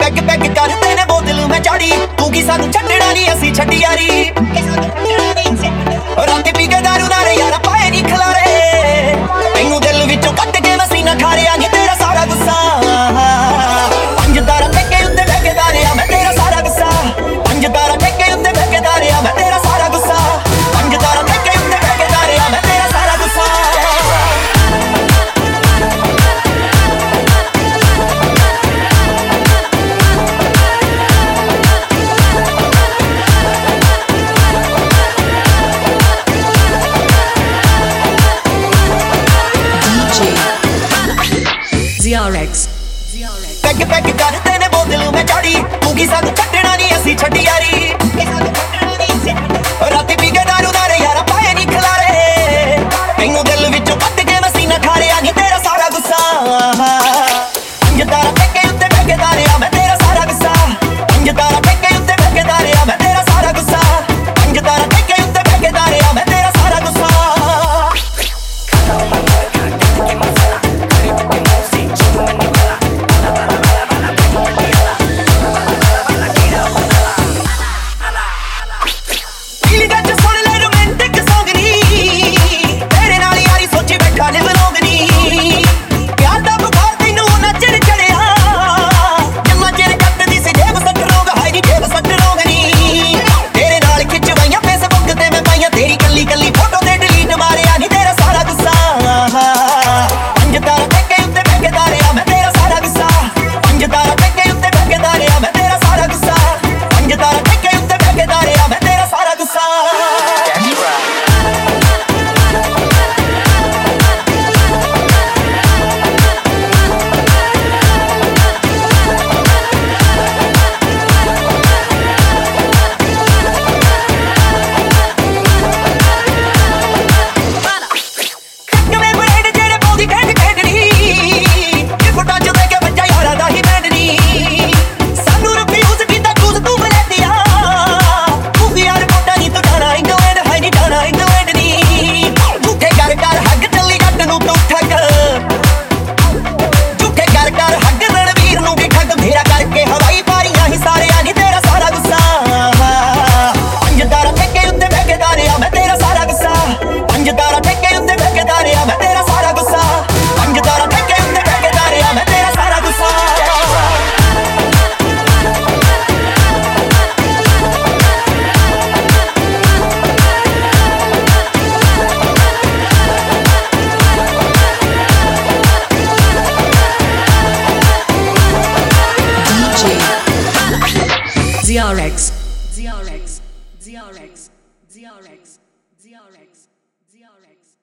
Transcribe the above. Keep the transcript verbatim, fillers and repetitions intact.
peg peg ਕਰਦੇ ਨੇ ਬੋਤਲ ਮੈਂ ਚਾੜੀ ਤੂੰ ਕੀ ਸਾਨੂੰ ਛੱਡਣਾ ਨਹੀਂ ਅਸੀਂ ਛੱਡੀ ਯਾਰੀ ਰਾਤੀ ਪੀ ਕੇ ਦਾਰੂ ਨਾਲ ਯਾਰਾ ਪਾਏ ਨਹੀਂ ਖਲਾਰੇ ਤੈਨੂੰ ਦਿਲ ਵਿੱਚੋਂ ਕੱਟ ਕੇ ਮੈਂ ਸੀਨਾ ਠਾਰਿਆ ਨਹੀਂ ਤੇਰਾ ਸਾਰਾ ਗੁੱਸਾ ਪੰਜ ਤਾਰਾ ਟੇਕੇ ਉੱਤੇ ਬਹਿ ਦਾਰਿਆ ਮੈਂ ਤੇਰਾ ਸਾਰਾ ਗੁੱਸਾ ਪੰਜ ਤਾਰਾ ਟੇਕੇ ਉੱਤੇ ਬਹਿ ਦਾਰਿਆ ਮੈਂ ਤੇਰਾ ਸਾਰਾ ਗੁੱਸਾ ਪੰਜ ਤਾਰਾ ਟੇਕੇ ਉੱਤੇ ਬਹਿ ਦਾਰਿਆ ਮੈਂ ਤੇਰਾ ਸਾਰਾ ਗੁੱਸਾ Z R X peg peg ਕਰਦੇ ਨੇ ਬੋਤਲ ਮੈਂ ਚਾੜੀ ਤੂੰ ਕੀ ਸਾਨੂੰ ਛੱਡਣਾ ਨਹੀਂ ਅਸੀਂ ਛੱਡੀ ਯਾਰੀ ਰਾਤੀ ਪੀ ਕੇ ਦਾਰੂ ਨਾਲ ਯਾਰਾ ਪਾਏ ਨਹੀਂ ਖਲਾਰੇ ਤੈਨੂੰ ਦਿਲ ਵਿੱਚੋਂ ਕੱਟ ਕੇ ਮੈਂ ਸੀਨਾ ਠਾਰਿਆ ਨਹੀਂ ਤੇਰਾ ਸਾਰਾ ਗੁੱਸਾ ਪੰਜ ਤਾਰਾ ਟੇਕੇ ਉੱਤੇ ਬਹਿ ਦਾਰਿਆ ਮੈਂ ਤੇਰਾ ਸਾਰਾ ਗੁੱਸਾ ਪੰਜ ਤਾਰਾ ਟੇਕੇ ਉੱਤੇ ਬਹਿ ਦਾਰਿਆ ਮੈਂ ਤੇਰਾ ਸਾਰਾ ਗੁੱਸਾ ਪੰਜ ਤਾਰਾ ਟੇਕੇ ਉੱਤੇ ਬਹਿ ਦਾਰਿਆ ਮੈਂ ਤੇਰਾ ਸਾਰਾ ਗੁੱਸਾ Z R X Z R X Z R X Z R X Z R X Z R X